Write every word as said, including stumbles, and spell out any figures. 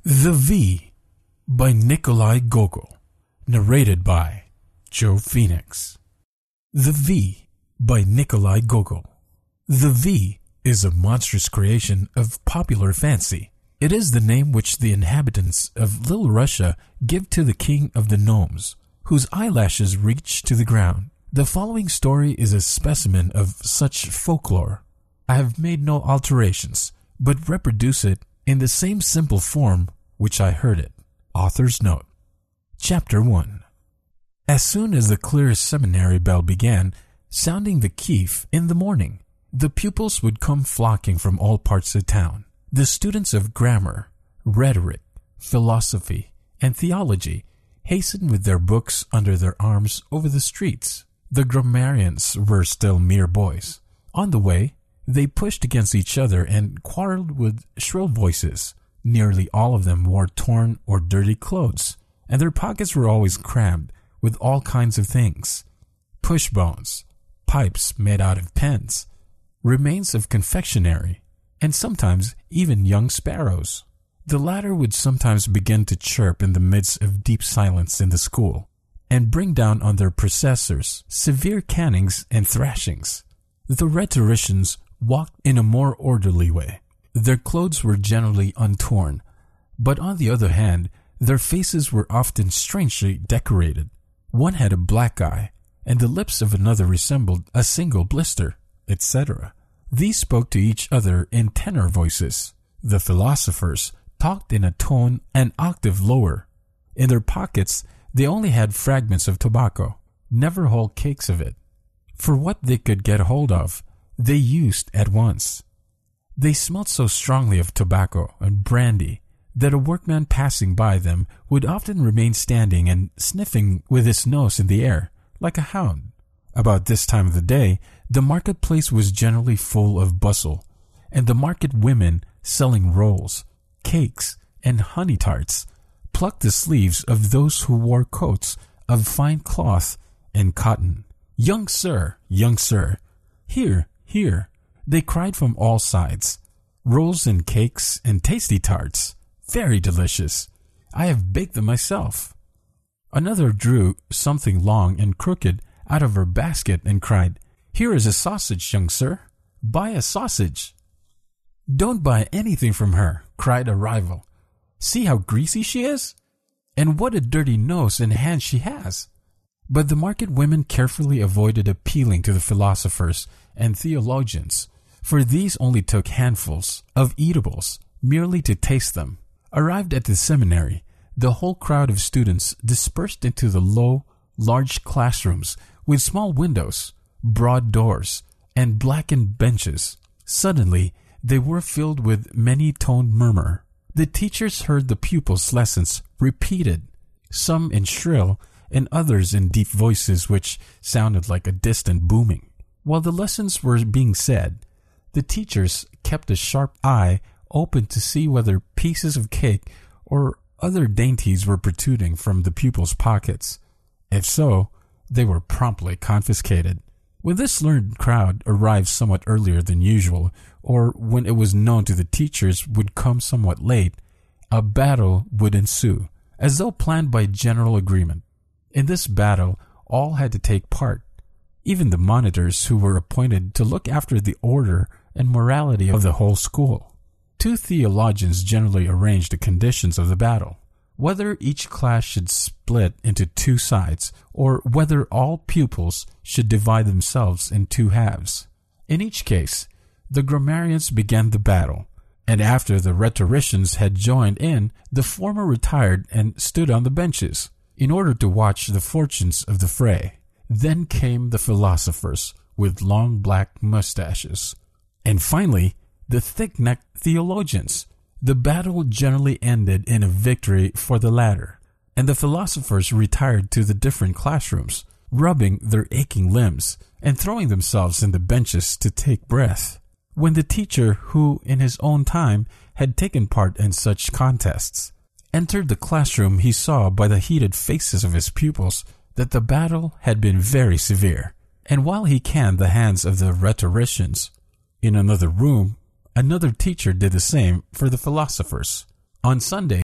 The V by Nikolai Gogol, narrated by Joe Phoenix. The V by Nikolai Gogol. The V is a monstrous creation of popular fancy. It is the name which the inhabitants of Little Russia give to the king of the gnomes, whose eyelashes reach to the ground. The following story is a specimen of such folklore. I have made no alterations, but reproduce it in the same simple form which I heard it. Author's note. Chapter one. As soon as the clear seminary bell began sounding the keef in the morning, the pupils would come flocking from all parts of town. The students of grammar, rhetoric, philosophy, and theology hastened with their books under their arms over the streets. The grammarians were still mere boys. On the way, they pushed against each other and quarreled with shrill voices. Nearly all of them wore torn or dirty clothes, and their pockets were always crammed with all kinds of things: push bones, pipes made out of pens, remains of confectionery, and sometimes even young sparrows. The latter would sometimes begin to chirp in the midst of deep silence in the school, and bring down on their processors severe cannings and thrashings. The rhetoricians walked in a more orderly way. Their clothes were generally untorn, but on the other hand, their faces were often strangely decorated. One had a black eye, and the lips of another resembled a single blister, et cetera. These spoke to each other in tenor voices. The philosophers talked in a tone an octave lower. In their pockets, they only had fragments of tobacco, never whole cakes of it. For what they could get hold of, they used at once. They smelt so strongly of tobacco and brandy that a workman passing by them would often remain standing and sniffing with his nose in the air, like a hound. About this time of the day, the marketplace was generally full of bustle, and the market women selling rolls, cakes, and honey tarts plucked the sleeves of those who wore coats of fine cloth and cotton. "Young sir, young sir, here, here," they cried from all sides. "Rolls and cakes and tasty tarts, very delicious. I have baked them myself." Another drew something long and crooked out of her basket and cried, "Here is a sausage, young sir. Buy a sausage." "Don't buy anything from her," cried a rival. "See how greasy she is? And what a dirty nose and hands she has." But the market women carefully avoided appealing to the philosophers and theologians, for these only took handfuls of eatables merely to taste them. Arrived at the seminary, the whole crowd of students dispersed into the low, large classrooms with small windows, broad doors, and blackened benches. Suddenly, they were filled with many-toned murmur. The teachers heard the pupils' lessons repeated, some in shrill and others in deep voices which sounded like a distant booming. While the lessons were being said, the teachers kept a sharp eye open to see whether pieces of cake or other dainties were protruding from the pupils' pockets. If so, they were promptly confiscated. When this learned crowd arrived somewhat earlier than usual, or when it was known to the teachers would come somewhat late, a battle would ensue, as though planned by general agreement. In this battle, all had to take part, even the monitors who were appointed to look after the order and morality of the whole school. Two theologians generally arranged the conditions of the battle, whether each class should split into two sides, or whether all pupils should divide themselves in two halves. In each case, the grammarians began the battle, and after the rhetoricians had joined in, the former retired and stood on the benches, in order to watch the fortunes of the fray. Then came the philosophers with long black mustaches, and finally the thick-necked theologians. The battle generally ended in a victory for the latter, and the philosophers retired to the different classrooms, rubbing their aching limbs and throwing themselves in the benches to take breath. When the teacher, who in his own time had taken part in such contests, entered the classroom, he saw by the heated faces of his pupils that the battle had been very severe, and while he canned the hands of the rhetoricians, in another room, another teacher did the same for the philosophers. On Sunday,